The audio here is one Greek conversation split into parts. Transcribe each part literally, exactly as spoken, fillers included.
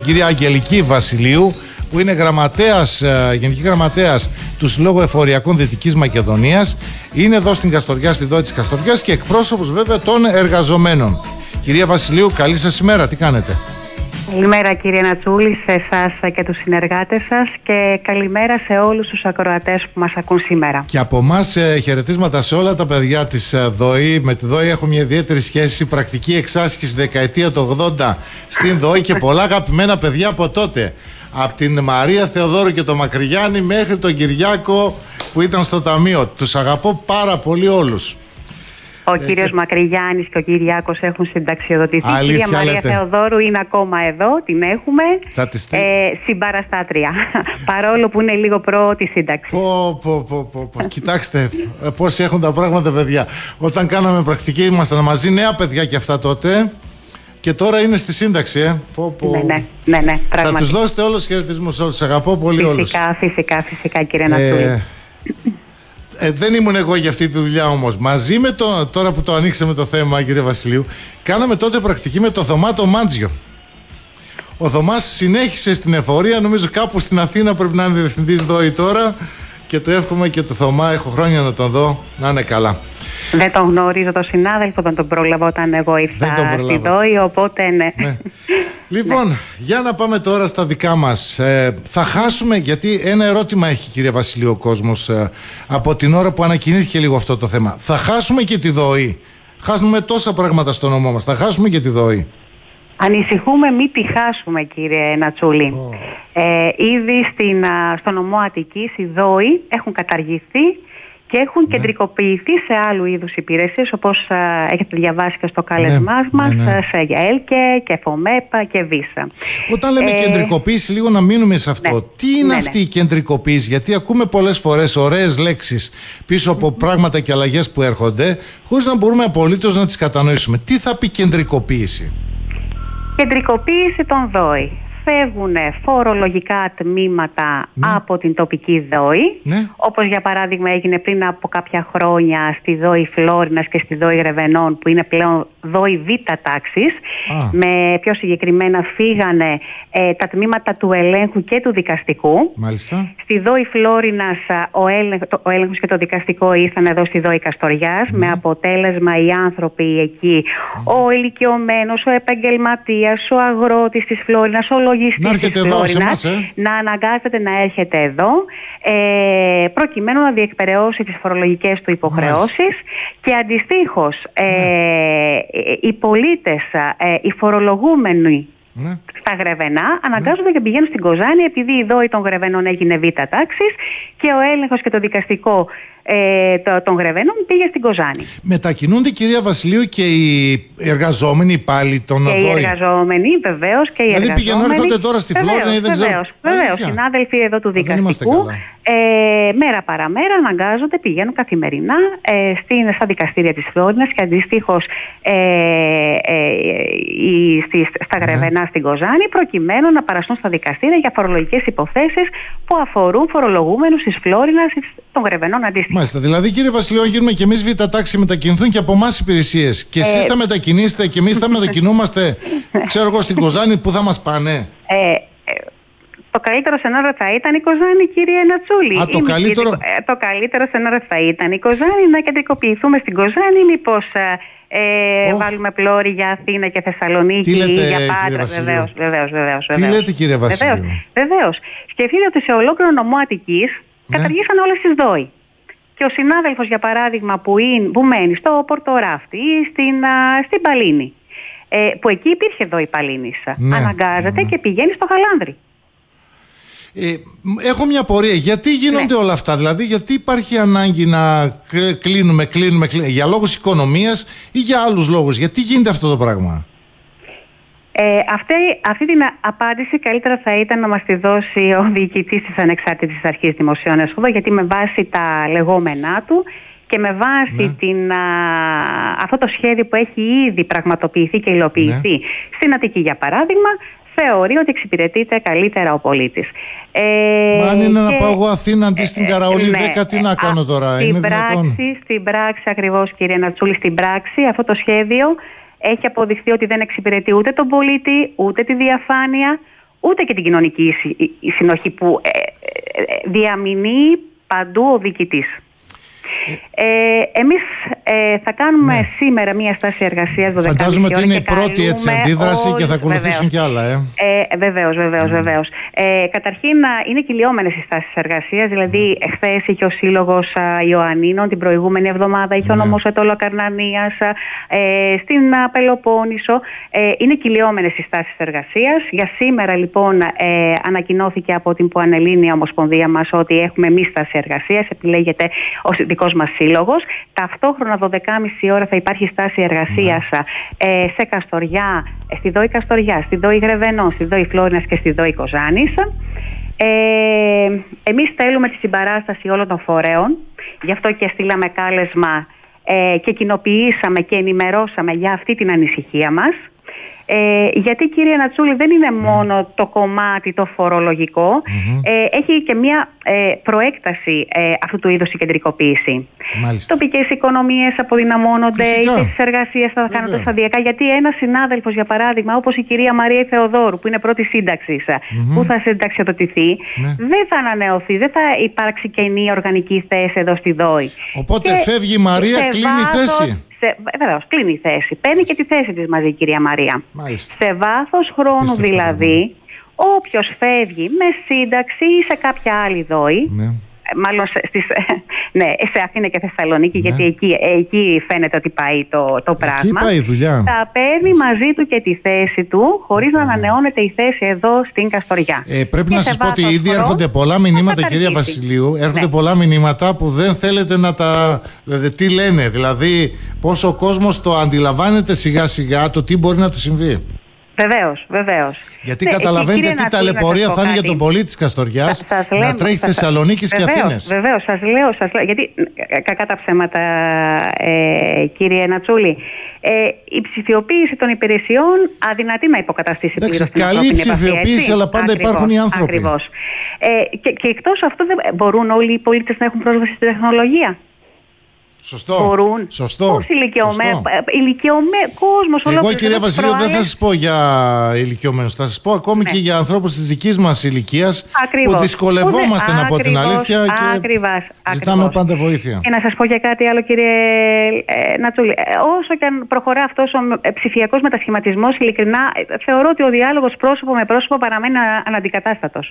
κυρία Αγγελική Βασιλείου, που είναι γραμματέας, γενική γραμματέας του Συλλόγου Εφοριακών Δυτικής Μακεδονίας. Είναι εδώ στην Καστοριά, στη ΔΟΗ της Καστοριάς, και εκπρόσωπος βέβαια των εργαζομένων. Κυρία Βασιλείου, καλή σας ημέρα, τι κάνετε? Καλημέρα κύριε Νατσούλη, σε εσάς και τους συνεργάτες σας, και καλημέρα σε όλους τους ακροατές που μας ακούν σήμερα. Και από εμάς ε, χαιρετίσματα σε όλα τα παιδιά της ε, ΔΟΗ. Με τη ΔΟΗ έχω μια ιδιαίτερη σχέση, πρακτική εξάσκηση δεκαετία του ογδόντα στην ΔΟΗ και πολλά αγαπημένα παιδιά από τότε. Από την Μαρία Θεοδόρου και τον Μακρυγιάννη μέχρι τον Κυριάκο που ήταν στο ταμείο. Τους αγαπώ πάρα πολύ όλους. Ο ε, κύριος και... Μακρυγιάννης και ο Κυριάκος έχουν συνταξιοδοτηθεί. Η κυρία Μαρία λέτε. Θεοδόρου είναι ακόμα εδώ, την έχουμε. Θα τη στείλ... ε, συμπαραστάτρια. Παρόλο που είναι λίγο προ τη σύνταξη. Πω, πω, πω, πω, πω. Κοιτάξτε πώς έχουν τα πράγματα, παιδιά. Όταν κάναμε πρακτική ήμασταν μαζί, νέα παιδιά και αυτά τότε. Και τώρα είναι στη σύνταξη, ε. Πω, πω. Ναι, ναι, ναι, ναι, θα τους δώσετε όλους τους χαιρετισμούς όλους. Αγαπώ πολύ φυσικά, όλους. Φυσικά, φυσικά, φυσικά κύριε Νατσούλη. Ε, ε, δεν ήμουν εγώ για αυτή τη δουλειά όμως. Μαζί με το, τώρα που το ανοίξαμε το θέμα, κύριε Βασιλείου, κάναμε τότε πρακτική με το Θωμά το Μάντζιο. Ο Θωμάς συνέχισε στην εφορία, νομίζω κάπου στην Αθήνα πρέπει να είναι διευθυντής ΔΟΗ τώρα, και το εύχομαι και το Θωμά, έχω χρόνια να τον δω, να είναι καλά. Δεν τον γνωρίζω τον συνάδελφο, δεν τον πρόλαβα όταν εγώ ήρθα στη ΔΟΗ, οπότε ναι. ναι. Λοιπόν, ναι. για να πάμε τώρα στα δικά μας. Ε, θα χάσουμε, γιατί ένα ερώτημα έχει, κύριε Βασιλείου, ο κόσμος ε, από την ώρα που ανακοινήθηκε λίγο αυτό το θέμα. Θα χάσουμε και τη ΔΟΗ? Χάσουμε τόσα πράγματα στο νομό μας. Θα χάσουμε και τη ΔΟΗ? Ανησυχούμε μη τη χάσουμε, κύριε Νατσούλη. Oh. Ε, ήδη στην, στο νομό Αττικής οι ΔΟΗ έχουν καταργηθεί και έχουν ναι. κεντρικοποιηθεί σε άλλου είδους υπηρεσίες, όπως α, έχετε διαβάσει και στο κάλεσμά ναι, μας, ναι, ναι. σε ΕΛΚΕ και ΦΟΜΕΠΑ και ΒΙΣΑ. Όταν λέμε ε, κεντρικοποίηση, λίγο να μείνουμε σε αυτό. Ναι, Τι είναι ναι, αυτή ναι. η κεντρικοποίηση? Γιατί ακούμε πολλές φορές ωραίες λέξεις πίσω από mm-hmm. πράγματα και αλλαγές που έρχονται, χωρίς να μπορούμε απολύτως να τις κατανοήσουμε. Τι θα πει κεντρικοποίηση? Κεντρικοποίηση των ΔΟΗ. Φεύγουν φορολογικά τμήματα ναι. από την τοπική ΔΟΗ, ναι. όπως για παράδειγμα έγινε πριν από κάποια χρόνια στη ΔΟΗ Φλόρινας και στη ΔΟΗ Γρεβενών, που είναι πλέον ΔΟΗ Β τάξης. Με πιο συγκεκριμένα φύγανε ε, τα τμήματα του ελέγχου και του δικαστικού. Μάλιστα. Στη ΔΟΗ Φλόρινας ο, έλεγχ, ο έλεγχος και το δικαστικό ήρθαν εδώ στη ΔΟΗ Καστοριάς, mm. με αποτέλεσμα οι άνθρωποι εκεί, mm. ο ηλικιωμένος, ο επαγγελματίας, ο αγρότης της Φλόρινας, ο λογιστής της Φλόρινας, ε? να αναγκάζεται να έρχεται εδώ ε, προκειμένου να διεκπεραιώσει τις φορολογικές του υποχρεώσεις. Μάλιστα. Και αντιστοίχως ε, ναι. οι πολίτες, ε, οι φορολογούμενοι ναι. στα Γρεβενά αναγκάζονται ναι. και πηγαίνουν στην Κοζάνη, επειδή η ΔΟΗ των Γρεβενών έγινε Β τάξης και ο έλεγχος και το δικαστικό ε, το, των Γρεβενών πήγε στην Κοζάνη. Μετακινούνται, κυρία Βασιλείου, και οι εργαζόμενοι πάλι των ΔΟΗ? Και οι εργαζόμενοι, βεβαίως, και οι δηλαδή εργαζόμενοι. Δηλαδή πηγαίνουν, έρχονται τώρα στη Φλόρινα ή δεν ξέρω. Βεβαίως, βεβαίως. Συνάδελφοι εδώ του δικαστικού, ε, μέρα παραμέρα αναγκάζονται, πηγαίνουν καθημερινά ε, στην, στα δικαστήρια της Φλόρινας και αντιστοίχως ε, ε, ε, στα Γρεβενά, ναι. στην Κοζάνη, προκειμένου να παραστούν στα δικαστήρια για φορολογικές υποθέσεις που αφορούν φορολογούμενους της Φλόρινας, των Γρεβενών αντίστοιχα. Μάλιστα. Δηλαδή, κύριε Βασιλείο, γίνουμε και εμείς Β τάξη, μετακινηθούν και από εμάς υπηρεσίες. Και εσείς ε... θα μετακινήσετε και εμείς θα μετακινούμαστε, ξέρω εγώ, στην Κοζάνη, που θα μας πάνε. Ε, Το καλύτερο σενάριο θα ήταν η Κοζάνη, κύριε Νατσούλη. Α, το, καλύτερο... το καλύτερο σενάριο θα ήταν η Κοζάνη, να κεντρικοποιηθούμε στην Κοζάνη, μήπως ε, oh. βάλουμε πλώρη για Αθήνα και Θεσσαλονίκη, λέτε, για Πάτρα. Βεβαίως, βεβαίως, βεβαίως. Τι λέτε, κύριε Βασιλείο? Βεβαίως. Σκεφτείτε ότι σε ολόκληρο νομό Αττικής ναι. καταργήσαν όλες τις ΔΟΗ. Και ο συνάδελφος, για παράδειγμα, που, είναι, που μένει στο Πορτοράφτη ή στην, α, στην Παλίνη, ε, που εκεί υπήρχε ΔΟΗ Παλίνης, ναι. αναγκάζεται ναι. και πηγαίνει στο Χαλάνδρι. Ε, έχω μια πορεία. Γιατί γίνονται ναι. όλα αυτά? Δηλαδή, γιατί υπάρχει ανάγκη να κλείνουμε, κλείνουμε, κλείνουμε? Για λόγους οικονομίας ή για άλλους λόγους? Γιατί γίνεται αυτό το πράγμα? Ε, αυτή, αυτή την απάντηση καλύτερα θα ήταν να μας τη δώσει ο διοικητής της Ανεξάρτητης Αρχής Δημοσίων Εσόδων, γιατί με βάση τα λεγόμενά του και με βάση ναι. την, α, αυτό το σχέδιο που έχει ήδη πραγματοποιηθεί και υλοποιηθεί ναι. στην Αττική, για παράδειγμα, θεωρεί ότι εξυπηρετείται καλύτερα ο πολίτης. Ε, Μα αν είναι και... να πάω εγώ Αθήνα αντί στην Καραολί ναι, δέκα, τι να κάνω τώρα? Στην είναι πράξη, στην πράξη ακριβώς, κύριε Νατσούλη, στην πράξη αυτό το σχέδιο έχει αποδειχθεί ότι δεν εξυπηρετεί ούτε τον πολίτη, ούτε τη διαφάνεια, ούτε και την κοινωνική συνοχή που ε, ε, διαμηνεί παντού ο διοικητής. Ε, εμείς ε, θα κάνουμε ναι. σήμερα μία στάση εργασίας δώδεκα και μισή. Φαντάζομαι ότι είναι η πρώτη έτσι αντίδραση όλους, και θα ακολουθήσουν κι άλλα. Ε. Ε, βεβαίως, βεβαίως, mm. βεβαίως. Ε, καταρχήν είναι κυλιόμενες οι στάσεις εργασίας. Δηλαδή, mm. χθες είχε ο Σύλλογος Ιωαννίνων, την προηγούμενη εβδομάδα είχε mm. ο Νομός Ετωλοκαρνανίας, ε, στην Πελοπόννησο. Ε, είναι κυλιόμενες οι στάσεις εργασίας. Για σήμερα, λοιπόν, ε, ανακοινώθηκε από την Πανελλήνια Ομοσπονδία μας ότι έχουμε μη στάση εργασίας. Επιλέγεται ο δικός μας σύλλογος. Ταυτόχρονα δώδεκα και μισή ώρα θα υπάρχει στάση εργασίας mm. ε, σε Καστοριά, στη ΔΟΗ Καστοριά, στη ΔΟΗ Γρεβενών, στη ΔΟΗ Φλόρινας και στη ΔΟΗ Κοζάνης. Ε, εμείς θέλουμε τη συμπαράσταση όλων των φορέων, γι' αυτό και στείλαμε κάλεσμα ε, και κοινοποιήσαμε και ενημερώσαμε για αυτή την ανησυχία μας. Ε, γιατί, κύριε Νατσούλη, δεν είναι μόνο το κομμάτι το φορολογικό, mm-hmm. ε, έχει και μια ε, προέκταση ε, αυτού του είδους η κεντρικοποίηση. Μάλιστα. Τοπικές οικονομίες αποδυναμώνονται, οι θέσεις εργασίας θα κάνονται σταδιακά. Γιατί ένας συνάδελφος, για παράδειγμα, όπως η κυρία Μαρία Θεοδόρου, που είναι πρώτη σύνταξης, mm-hmm. που θα συνταξιοδοτηθεί, mm-hmm. δεν θα ανανεωθεί, δεν θα υπάρξει καινή οργανική θέση εδώ στη ΔΟΗ. Οπότε και φεύγει η Μαρία, κλείνει η θέση. Βεβαίως, κλείνει η θέση. Παίρνει και τη θέση της μαζί η κυρία Μαρία. Μάλιστα. Σε βάθος χρόνου Πίστευτε, δηλαδή, ναι. όποιος φεύγει με σύνταξη ή σε κάποια άλλη ΔΟΗ, ναι. μάλλον στις, ναι, σε Αθήνα και Θεσσαλονίκη, ναι. γιατί εκεί, εκεί φαίνεται ότι πάει το, το πράγμα. Εκεί πάει η δουλειά. Θα παίρνει μαζί του και τη θέση του, χωρίς ναι. να ανανεώνεται η θέση εδώ στην Καστοριά. Ε, πρέπει και να σας πω ότι ήδη έρχονται πολλά μηνύματα, κυρία Βασιλείου, έρχονται ναι. πολλά μηνύματα που δεν θέλετε να τα... Δηλαδή, τι λένε, δηλαδή πόσο ο κόσμος το αντιλαμβάνεται σιγά σιγά το τι μπορεί να του συμβεί. Βεβαίως, βεβαίως. Γιατί ναι, καταλαβαίνετε τι ταλαιπωρία θα είναι για τον πολίτη της Καστοριάς να τρέχει Θεσσαλονίκης και Αθήνες. Βεβαίως, σας λέω, σας λέω. Γιατί κακά τα ψέματα, ε, κύριε Νατσούλη, ε, η ψηφιοποίηση των υπηρεσιών αδυνατεί να υποκαταστήσει πλήρως την καλή ψηφιοποίηση, έτσι, αλλά πάντα ακριβώς, υπάρχουν οι άνθρωποι. Ακριβώς. Ε, και, και εκτός αυτού, δεν μπορούν όλοι οι πολίτες να έχουν πρόσβαση στη τεχνολογία. Σωστό. Μπορούν. Σωστό. Πώς ηλικιωμένοι, κόσμος ολόκληρος. Εγώ, κυρία Βασιλείου, προάλλες... δεν θα σας πω για ηλικιωμένους. Θα σας πω ακόμη ναι. και για ανθρώπους της δικής μας ηλικίας που δυσκολευόμαστε, να πω την αλήθεια, και ακριβώς, ζητάμε ακριβώς. πάντα βοήθεια. Και να σας πω για κάτι άλλο, κύριε ε, Νατσούλη. Όσο και αν προχωρά αυτός ο ψηφιακός μετασχηματισμός, ειλικρινά θεωρώ ότι ο διάλογος πρόσωπο με πρόσωπο παραμένει αναντικατάστατος.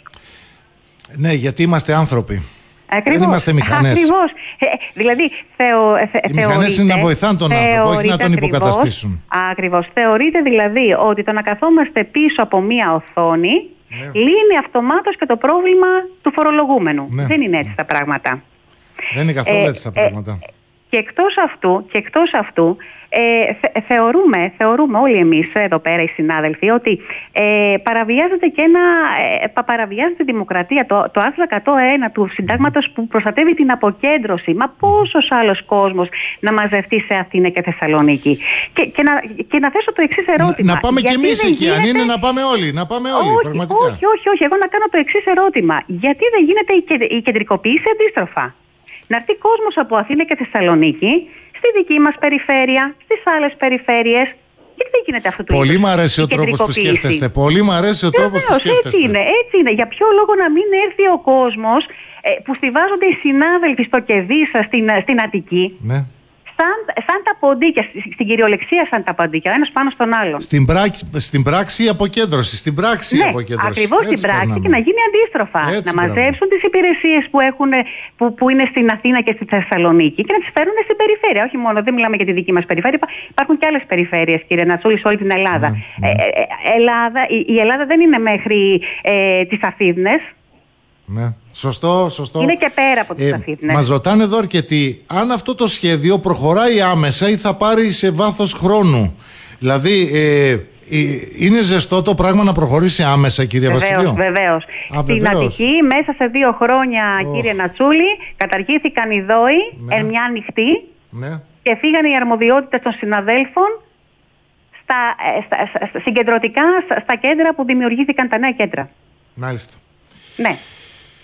Ναι, γιατί είμαστε άνθρωποι. Ακριβώς. Δεν είμαστε μηχανές. Ακριβώς. Ε, δηλαδή, θεω, θε, οι μηχανές είναι να βοηθάνε τον άνθρωπο, όχι να τον υποκαταστήσουν. Ακριβώς. Θεωρείται δηλαδή ότι το να καθόμαστε πίσω από μία οθόνη ναι. λύνει αυτομάτως και το πρόβλημα του φορολογούμενου. Ναι. Δεν είναι έτσι τα πράγματα. Δεν είναι καθόλου ε, έτσι τα πράγματα. Ε, και εκτός αυτού, και εκτός αυτού ε, θε, θεωρούμε, θεωρούμε όλοι εμείς εδώ πέρα οι συνάδελφοι ότι ε, παραβιάζεται και ένα ε, παραβιάζεται η δημοκρατία, το, το άρθρο εκατόν ένα του συντάγματος που προστατεύει την αποκέντρωση. Μα πόσος άλλος κόσμος να μαζευτεί σε Αθήνα και Θεσσαλονίκη. Και, και, να, και να θέσω το εξής ερώτημα. Να, να πάμε κι εμείς εκεί, γίνεται... αν είναι να πάμε όλοι. Να πάμε όλοι όχι, πραγματικά. όχι, όχι, όχι. Εγώ να κάνω το εξής ερώτημα. Γιατί δεν γίνεται η, η κεντρικοποίηση αντίστροφα? Να έρθει κόσμος από Αθήνα και Θεσσαλονίκη στη δική μας περιφέρεια, στις άλλες περιφέρειες. Γιατί δεν γίνεται αυτό το είδος? Πολύ μου αρέσει ο τρόπος που σκέφτεστε. Πολύ μου αρέσει ο τρόπος που σκέφτεστε. Έτσι είναι, έτσι είναι. Για ποιο λόγο να μην έρθει ο κόσμος ε, που στιβάζονται οι συνάδελφοι στο Κεδίσα στην, στην Αττική. Ναι. Σαν, σαν τα ποντίκια, στην κυριολεξία σαν τα ποντίκια, ένας πάνω στον άλλον. Στην, πράκ, στην πράξη η αποκέντρωση, στην πράξη ναι, η αποκέντρωση. Ακριβώς στην πράξη περνάμε. Και να γίνει αντίστροφα. Έτσι, να μαζέψουν τις υπηρεσίες που, έχουν, που, που είναι στην Αθήνα και στη Θεσσαλονίκη και να τις φέρουν στην περιφέρεια. Όχι μόνο, δεν μιλάμε για τη δική μας περιφέρεια, υπάρχουν και άλλες περιφέρειες, κύριε Νατσούλη, σε όλη την Ελλάδα. Ναι, ναι. Ε, ε, Ελλάδα η, η Ελλάδα δεν είναι μέχρι ε, τις Αφίδνες. Ναι. Σωστό, σωστό. Είναι και πέρα από τις ε, Αθήνες. Μας ρωτάνε εδώ αρκετοί αν αυτό το σχέδιο προχωράει άμεσα ή θα πάρει σε βάθος χρόνου. Δηλαδή, ε, είναι ζεστό το πράγμα να προχωρήσει άμεσα, κυρία Βασιλείου? Βεβαίως. Στην Αττική, μέσα σε δύο χρόνια, oh. κύριε Νατσούλη, καταργήθηκαν οι ΔΟΗ ναι. εν μια νυχτή ναι. και φύγανε οι αρμοδιότητες των συναδέλφων στα, στα, στα, στα, συγκεντρωτικά στα, στα κέντρα που δημιουργήθηκαν τα νέα κέντρα. Μάλιστα. Ναι.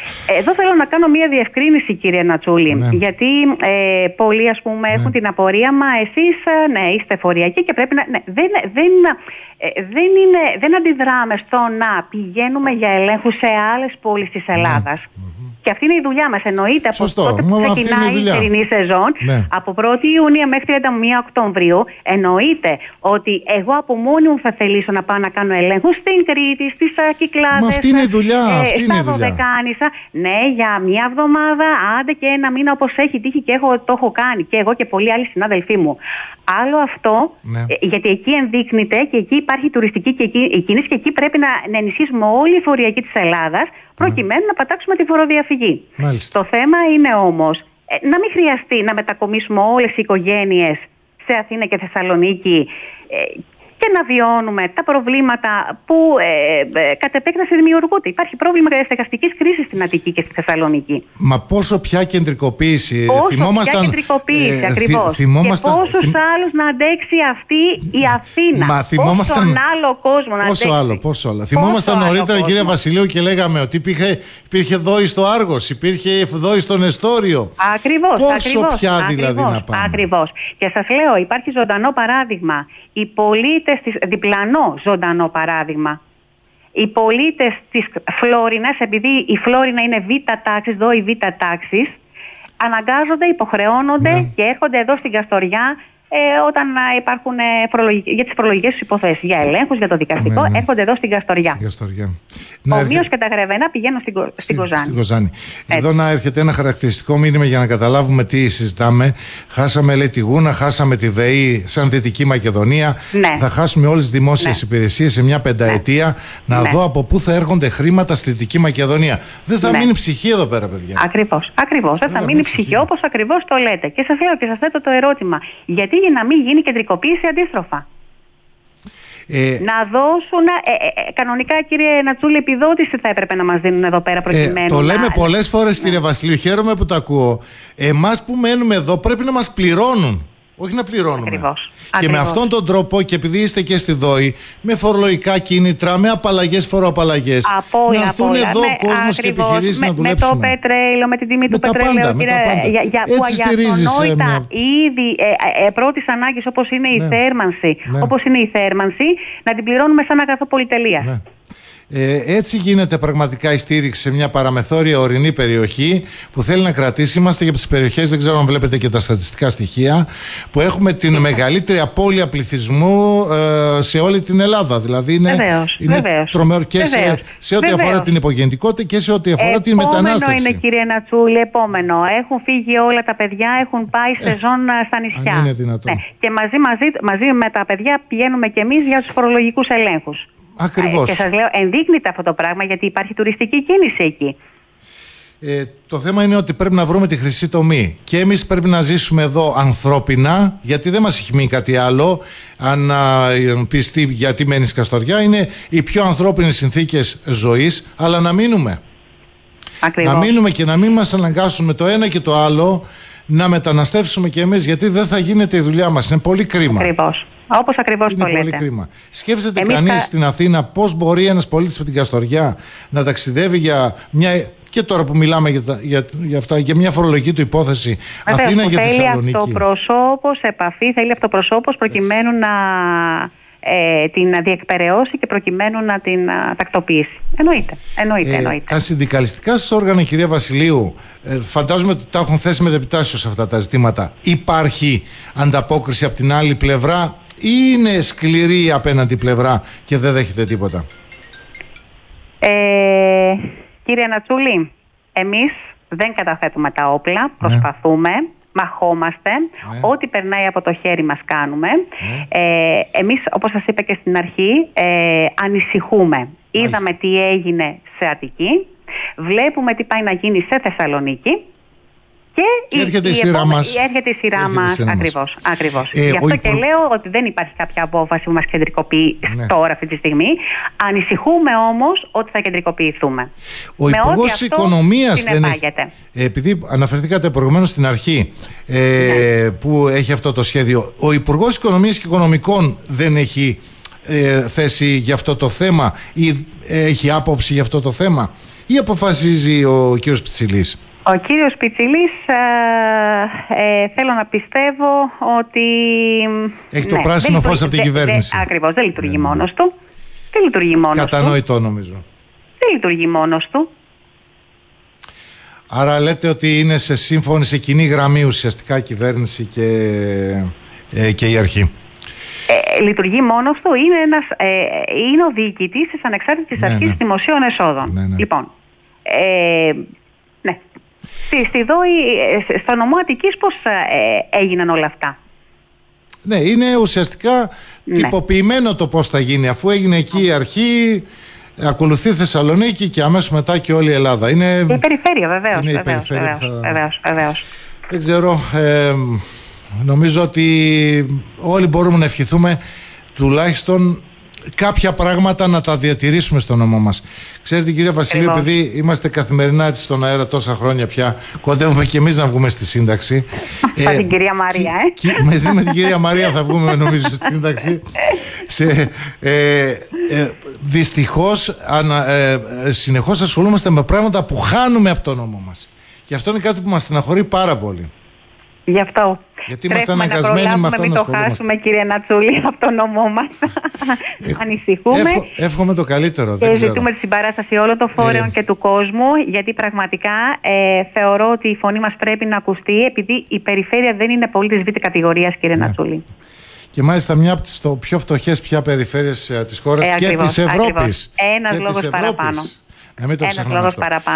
Εδώ θέλω να κάνω μία διευκρίνηση, κύριε Νατσούλη, ναι. γιατί ε, πολλοί, ας πούμε, ναι. έχουν την απορία, μα εσείς, ναι, είστε εφοριακοί και πρέπει να... Ναι, δεν, δεν, ε, δεν, είναι, δεν αντιδράμε στο να πηγαίνουμε για ελέγχους σε άλλες πόλεις της Ελλάδας. Ναι. Και αυτή είναι η δουλειά μας. Εννοείται από τότε που ξεκινάει η θερινή σεζόν, ναι. από πρώτη Ιουνίου μέχρι τριάντα μία Οκτωβρίου, εννοείται ότι εγώ από μόνη μου θα θελήσω να πάω να κάνω ελέγχους στην Κρήτη, στις Κυκλάδες. Μα αυτή είναι η δουλειά. Ε, αυτή είναι στα η δουλειά. Δωδεκάνησα. Ναι, για μία εβδομάδα, άντε και ένα μήνα, όπως έχει τύχει και έχω, το έχω κάνει και εγώ και πολλοί άλλοι συνάδελφοί μου. Άλλο αυτό, ναι. ε, γιατί εκεί ενδείκνυται και εκεί υπάρχει τουριστική και εκεί, κίνηση και εκεί πρέπει να, να ενισχύσουμε όλη η φοριακή της Ελλάδας προκειμένου ναι. να πατάξουμε τη φοροδιαφυγή. Μάλιστα. Το θέμα είναι όμως ε, να μην χρειαστεί να μετακομίσουμε όλες οι οικογένειες σε Αθήνα και Θεσσαλονίκη ε, και να βιώνουμε τα προβλήματα που ε, ε, κατ' επέκταση δημιουργούνται. Υπάρχει πρόβλημα στεγαστικής κρίσης στην Αττική και στη Θεσσαλονίκη. Μα πόσο πια κεντρικοποίηση. Πόσο θυμόμασταν, πια κεντρικοποίηση, ε, ακριβώς. Θυ, θυμόμασταν, και πόσους θυμ... άλλους να αντέξει αυτή η Αθήνα. Μα θυμόμασταν... Πόσον άλλο κόσμο να πόσο αντέξει. Άλλο, πόσο άλλο. Θυμόμασταν νωρίτερα, κύριε Βασιλείου, και λέγαμε ότι υπήρχε, υπήρχε δόη στο Άργος, υπήρχε δόη στο Νεστόριο. Ακριβώς. Πόσο ακριβώς, πια ακριβώς, δηλαδή να πάμε. Ακριβώς. Και σας λέω, υπάρχει ζωντανό παράδειγμα. Οι πολίτες της, διπλανό ζωντανό παράδειγμα. Οι πολίτες της Φλόρινας, επειδή η Φλόρινα είναι β' τάξης, δόη β' τάξης, αναγκάζονται, υποχρεώνονται ναι. και έρχονται εδώ στην Καστοριά ε, όταν υπάρχουν ε, για τις φορολογικές τους υποθέσεις, για ελέγχους, για το δικαστικό, ναι, ναι. έρχονται εδώ στην Καστοριά. Καστοριά. Ομοίως έρχε... και τα Γρεβένα πηγαίνουν στην, Κο... στην Κοζάνη. Στην Κοζάνη. Εδώ να έρχεται ένα χαρακτηριστικό μήνυμα για να καταλάβουμε τι συζητάμε. Χάσαμε, λέει, τη Γούνα, χάσαμε τη ΔΕΗ σαν Δυτική Μακεδονία. Ναι. Θα χάσουμε όλες τις δημόσιες ναι. υπηρεσίες σε μια πενταετία. Ναι. Να ναι. δω από πού θα έρχονται χρήματα στη Δυτική Μακεδονία. Δεν θα ναι. μείνει ψυχή εδώ πέρα, παιδιά. Ακριβώς. Ακριβώς. Δεν θα, θα μείνει ψυχή, ψυχή όπως ακριβώς το λέτε. Και σας λέω και σας θέτω το ερώτημα. Γιατί για να μην γίνει κεντρικοποίηση αντίστροφα. Ε, να δώσουν, ε, ε, κανονικά, κύριε Νατσούλη, επιδότηση θα έπρεπε να μας δίνουν εδώ πέρα προκειμένου. Ε, το λέμε να... πολλές φορές, κύριε ναι. Βασιλείου, χαίρομαι που το ακούω. Εμάς που μένουμε εδώ πρέπει να μας πληρώνουν. Όχι να πληρώνουμε. Ακριβώς. Και Ακριβώς. με αυτόν τον τρόπο, και επειδή είστε και στη ΔΟΗ, με φορολογικά κίνητρα, με απαλλαγές, φοροαπαλλαγές, να έρθουν εδώ ο κόσμος και επιχειρήσεις να δουλέψουν. Με το πετρέλαιο, με την τιμή του πετρέλαιου, κύριε, για, που για αυτονόητα μια... ήδη ε, ε, πρώτης ανάγκης όπως είναι η ναι. θέρμανση, ναι. όπως είναι η θέρμανση, να την πληρώνουμε σαν αγαθό πολυτελείας. Ναι. Ε, έτσι γίνεται πραγματικά η στήριξη σε μια παραμεθόρια ορεινή περιοχή που θέλει να κρατήσει. Είμαστε και από τις περιοχές, δεν ξέρω αν βλέπετε και τα στατιστικά στοιχεία, που έχουμε την μεγαλύτερη απώλεια πληθυσμού ε, σε όλη την Ελλάδα. Δηλαδή είναι, βεβαίως, είναι βεβαίως, τρομερό και βεβαίως, σε, σε ό,τι βεβαίως. αφορά την υπογεννητικότητα και σε ό,τι αφορά επόμενο την μετανάστευση. Είναι, κύριε Νατσούλη, επόμενο. Έχουν φύγει όλα τα παιδιά, έχουν πάει σε ζών ε, στα νησιά. Αν είναι δυνατόν. Ναι. Και μαζί, μαζί, μαζί με τα παιδιά πηγαίνουμε κι εμείς για τους φορολογικούς ελέγχους. Ακριβώς. Και σας λέω, ενδείκνυται αυτό το πράγμα γιατί υπάρχει τουριστική κίνηση εκεί. Ε, το θέμα είναι ότι πρέπει να βρούμε τη χρυσή τομή. Και εμείς πρέπει να ζήσουμε εδώ ανθρώπινα, γιατί δεν μας έχει μείνει κάτι άλλο. Αν πεις τι, γιατί μένεις Καστοριά, είναι οι πιο ανθρώπινες συνθήκες ζωής, αλλά να μείνουμε. Ακριβώς. Να μείνουμε και να μην μας αναγκάσουν με το ένα και το άλλο να μεταναστεύσουμε κι εμείς, γιατί δεν θα γίνεται η δουλειά μας. Είναι πολύ κρίμα. Ακριβώς. Όπως ακριβώς το λέτε. Είναι πολύ κρίμα. Σκέφτεται Εμείς κανείς θα... στην Αθήνα πώς μπορεί ένας πολίτης με την Καστοριά να ταξιδεύει για μια. Και τώρα που μιλάμε για, τα, για, για αυτά, για μια φορολογική του υπόθεση, Βέβαια, Αθήνα για Θεσσαλονίκη. Θέλει αυτοπροσώπος, επαφή, θέλει αυτοπροσώπος προκειμένου να ε, την διεκπεραιώσει και προκειμένου να την α, τακτοποιήσει. Εννοείται. εννοείται, Ε, εννοείται. τα συνδικαλιστικά σας όργανα, κυρία Βασιλείου, ε, φαντάζομαι ότι τα έχουν θέσει με επιτάσσεως σε αυτά τα ζητήματα. Υπάρχει ανταπόκριση από την άλλη πλευρά ή είναι σκληρή η απέναντι πλευρά και δεν δέχεται τίποτα? Ε, κύριε Νατσούλη, εμείς δεν καταθέτουμε τα όπλα, προσπαθούμε, ναι. μαχόμαστε, ναι. ό,τι περνάει από το χέρι μας κάνουμε. Ναι. Ε, εμείς, όπως σας είπα και στην αρχή, ε, ανησυχούμε. Μάλιστα. Είδαμε τι έγινε σε Αττική, βλέπουμε τι πάει να γίνει σε Θεσσαλονίκη. Και, και έρχεται η, η σειρά επόμε... μας. Έρχεται η σειρά μας, ακριβώς. ακριβώς. Ε, Γι' αυτό υπο... και λέω ότι δεν υπάρχει κάποια απόφαση που μας κεντρικοποιεί ναι. τώρα αυτή τη στιγμή. Ανησυχούμε όμως ότι θα κεντρικοποιηθούμε. Ο Υπουργός Οικονομίας δεν έχει... Επειδή αναφερθήκατε προηγουμένως στην αρχή ε, ναι. που έχει αυτό το σχέδιο, ο Υπουργός Οικονομίας και Οικονομικών δεν έχει ε, θέση για αυτό το θέμα ή έχει άποψη για αυτό το θέμα, ή αποφασίζει ο κύριος Πιτσιλής? Ο κύριος Πιτσιλής ε, ε, θέλω να πιστεύω ότι έχει το ναι, πράσινο φως από την κυβέρνηση. Δε, ακριβώς, δεν λειτουργεί ναι, μόνος του. Δεν λειτουργεί μόνος Κατανοητό του. νομίζω. Δεν λειτουργεί μόνος του. Άρα λέτε ότι είναι σε σύμφωνη, σε κοινή γραμμή ουσιαστικά η κυβέρνηση και, ε, και η αρχή. Ε, λειτουργεί μόνος του, είναι, ένας, ε, είναι ο διοικητής της Ανεξάρτητης ναι, Αρχής ναι. Δημοσίων Εσόδων. Ναι, ναι. Λοιπόν, ε, ναι. Στη, στη ΔΟΗ, στο νομό Αττικής πώς ε, έγιναν όλα αυτά? Ναι, είναι ουσιαστικά ναι. τυποποιημένο το πώς θα γίνει, αφού έγινε εκεί η αρχή, ακολουθεί Θεσσαλονίκη και αμέσως μετά και όλη η Ελλάδα. Είναι η περιφέρεια βεβαίως. Είναι βεβαίως, η περιφέρεια βεβαίως, θα... βεβαίως, βεβαίως. Δεν ξέρω, ε, νομίζω ότι όλοι μπορούμε να ευχηθούμε τουλάχιστον κάποια πράγματα να τα διατηρήσουμε στο νομό μας. Ξέρετε κυρία Βασιλείου, επειδή είμαστε καθημερινά έτσι στον αέρα τόσα χρόνια πια, κοντεύουμε και εμείς να βγούμε στη σύνταξη. Με την κυρία Μαρία, ε. Και, μαζί με την κυρία Μαρία θα βγούμε νομίζω στη σύνταξη. Σε, ε, ε, δυστυχώς ανα, ε, ε, συνεχώς ασχολούμαστε με πράγματα που χάνουμε από το νόμο μας. Και αυτό είναι κάτι που μας στεναχωρεί πάρα πολύ. Γι' αυτό. Γιατί είμαστε αναγκασμένοι με αυτό να ασχολούμαστε. Μην το χάσουμε, κύριε Νατσούλη, από το νόμο μας. Ανησυχούμε. Εύχο, εύχομαι το καλύτερο. Και δεν ζητούμε ξέρω. τη συμπαράσταση όλων των φορέων ε. και του κόσμου, γιατί πραγματικά ε, θεωρώ ότι η φωνή μας πρέπει να ακουστεί, επειδή η περιφέρεια δεν είναι πολίτης β' κατηγορίας, κύριε ναι. Νατσούλη. Και μάλιστα μια από τις πιο φτωχές πια περιφέρειες της χώρας ε, και της Ευρώπης. Ένας λόγος παραπάνω. Να μην το Ένας λόγος αυτό. παραπάνω.